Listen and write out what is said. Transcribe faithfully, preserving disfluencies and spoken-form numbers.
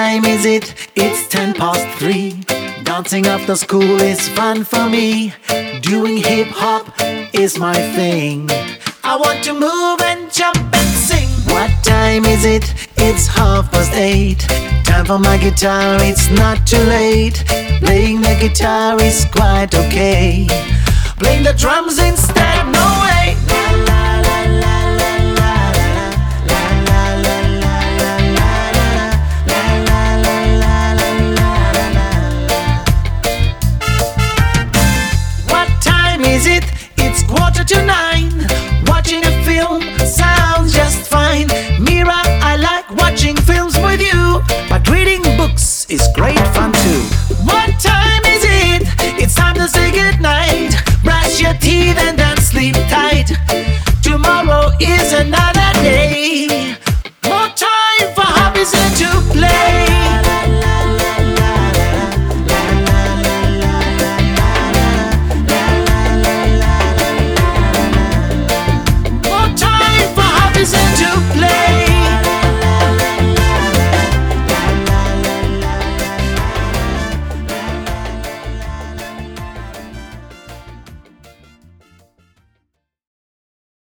time is it? It's ten past three. Dancing after school is fun for me. Doing hip hop is my thing. I want to move and jump and sing. What time is it? It's half past eight. Time for my guitar, it's not too late. Playing the guitar is quite okay. Playing the drums instead, no way. What time is it? It's quarter to nine. Watching a film sounds just fine. Mira, I like watching films with you, but reading books is great fun too. What time is it? It's time to say goodnight. Brush your teeth and then sleep tight. Tomorrow is another